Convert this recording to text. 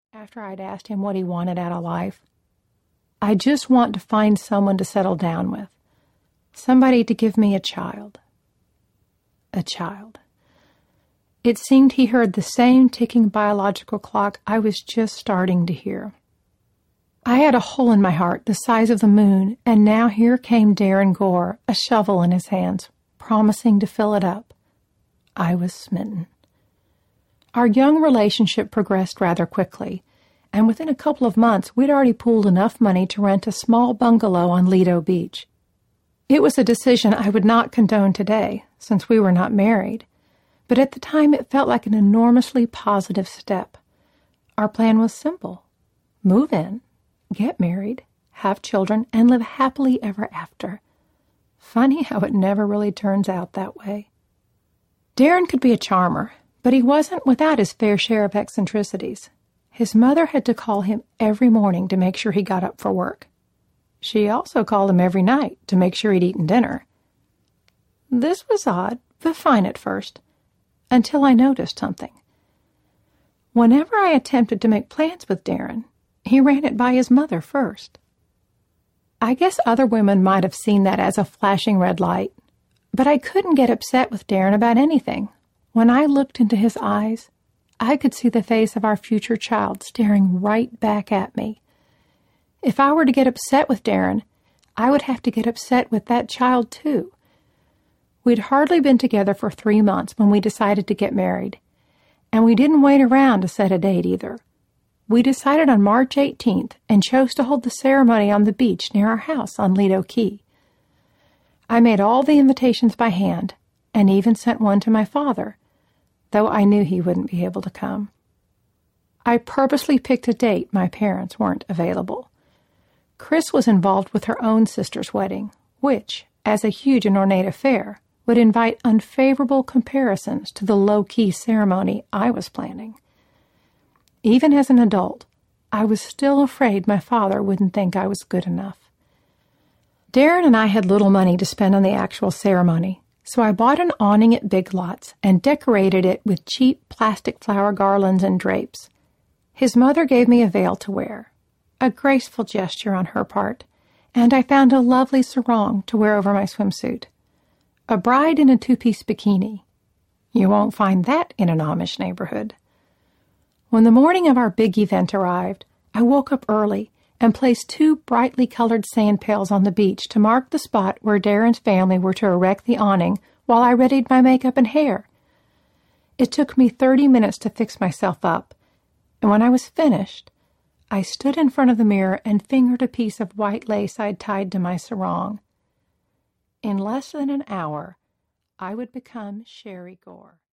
after I'd asked him what he wanted out of life. "I just want to find someone to settle down with. Somebody to give me a child." A child. It seemed he heard the same ticking biological clock I was just starting to hear. I had a hole in my heart the size of the moon, and now here came Darren Gore, a shovel in his hands, promising to fill it up. I was smitten. Our young relationship progressed rather quickly, and within a couple of months we'd already pooled enough money to rent a small bungalow on Lido Beach. It was a decision I would not condone today, since we were not married, but at the time it felt like an enormously positive step. Our plan was simple: move in, get married, have children, and live happily ever after. Funny how it never really turns out that way. Darren could be a charmer, but he wasn't without his fair share of eccentricities. His mother had to call him every morning to make sure he got up for work. She also called him every night to make sure he'd eaten dinner. This was odd, but fine at first, until I noticed something. Whenever I attempted to make plans with Darren, he ran it by his mother first. I guess other women might have seen that as a flashing red light, but I couldn't get upset with Darren about anything. When I looked into his eyes, I could see the face of our future child staring right back at me. If I were to get upset with Darren, I would have to get upset with that child too. We'd hardly been together for 3 months when we decided to get married, and we didn't wait around to set a date either. We decided on March 18th and chose to hold the ceremony on the beach near our house on Lido Key. I made all the invitations by hand and even sent one to my father, though I knew he wouldn't be able to come. I purposely picked a date my parents weren't available. Chris was involved with her own sister's wedding, which, as a huge and ornate affair, would invite unfavorable comparisons to the low-key ceremony I was planning. Even as an adult, I was still afraid my father wouldn't think I was good enough. Darren and I had little money to spend on the actual ceremony, so I bought an awning at Big Lots and decorated it with cheap plastic flower garlands and drapes. His mother gave me a veil to wear, a graceful gesture on her part, and I found a lovely sarong to wear over my swimsuit. A bride in a 2-piece bikini. You won't find that in an Amish neighborhood. When the morning of our big event arrived, I woke up early and placed 2 brightly colored sand pails on the beach to mark the spot where Darren's family were to erect the awning while I readied my makeup and hair. It took me 30 minutes to fix myself up, and when I was finished, I stood in front of the mirror and fingered a piece of white lace I'd tied to my sarong. In less than an hour, I would become Sherry Gore.